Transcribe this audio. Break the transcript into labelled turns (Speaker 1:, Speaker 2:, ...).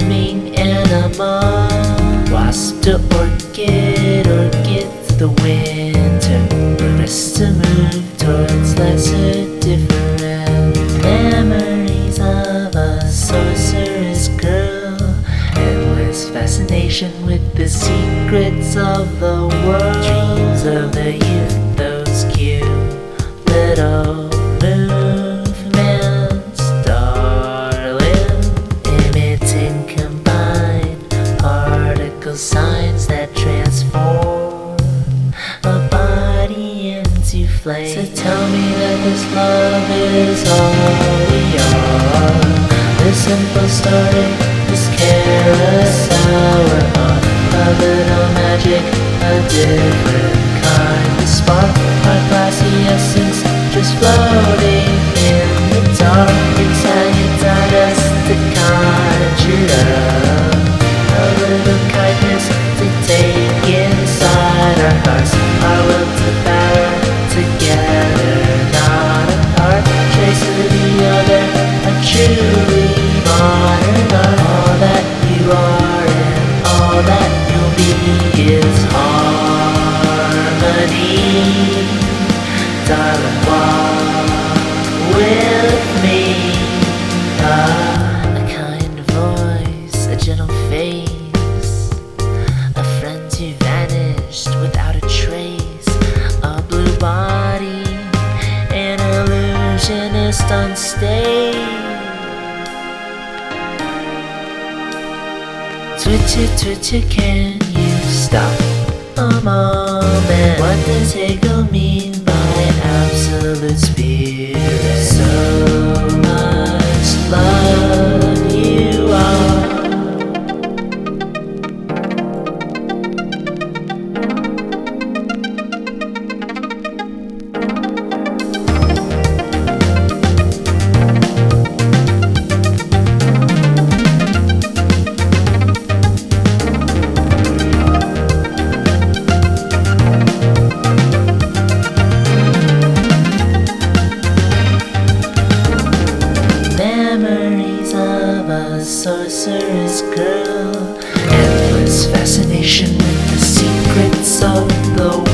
Speaker 1: blooming animal. Wasp to orchid, orchid to the winter. Progress to move towards lesser different. Memories of a sorceress girl. Endless fascination with the secrets of the world. Dreams of the youth, those cute little movements, darling, emitting combined particle signs that transform a body into flame. So tell me that this love is all we are. This simple story, this carousel, we're on a little magic, a different kind of spark. Our classy essence just floating in the dark. It's how you taught us to conjure up a little kindness to take inside our hearts. Our will to power together, not apart. Trace to the other, a truly modern art. All that you are and all that you'll be is harmony. Darling, walk with me. A kind voice, a gentle face, a friend who vanished without a trace. A blue body, an illusionist on stage. Twitcher, twitcher, can you stop a moment? What does Hegel mean by absolute spirit? So much love you are. Memories of a sorceress girl. Endless fascination with the secrets of the world.